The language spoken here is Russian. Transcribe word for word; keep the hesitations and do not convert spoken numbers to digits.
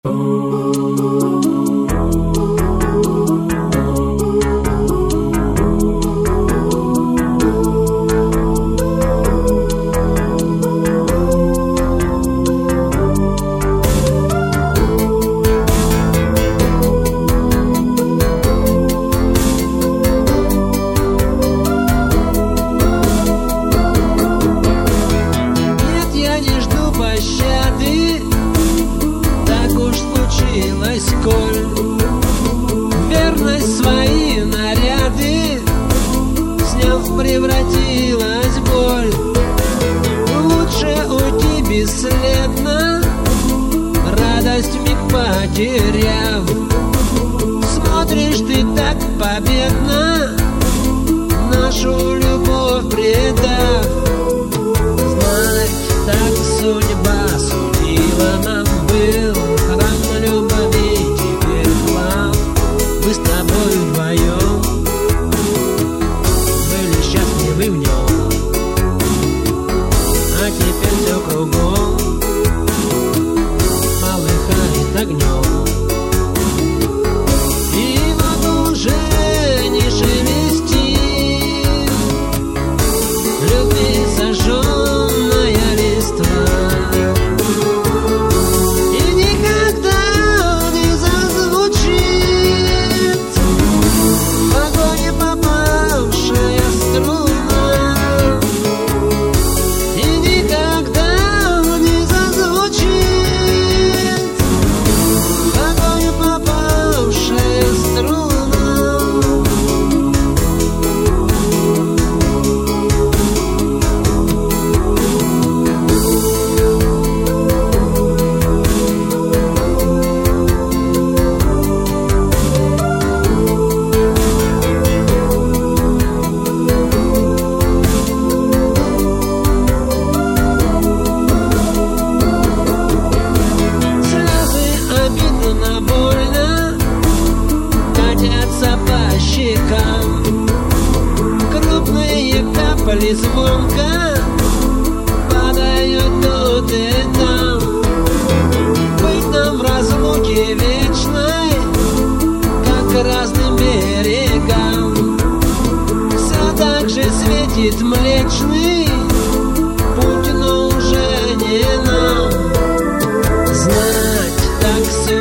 Коль верность свои наряды сняв, превратилась в боль. Лучше уйти бесследно, радость вмиг потеряв. Смотришь ты так победно, нашу любовь предав. Знать, так судьба судила нам, был храм любви, теперь хлам. Мы с тобой вдвоем были счастливы в нем, а теперь все кругом полыхает огнем. И вот уже не шелестит любви сожженная листва, и никогда не зазвучит в огонь попавшая струна, и никогда не зазвучит в огонь попавшая струна. Слезы обидно, больно катятся по щекам, крупные капли звонко падают тут и там. Быть нам в разлуке вечной, как разным берегам. Все так же светит млечный путь, но уже не нам. Знать, так все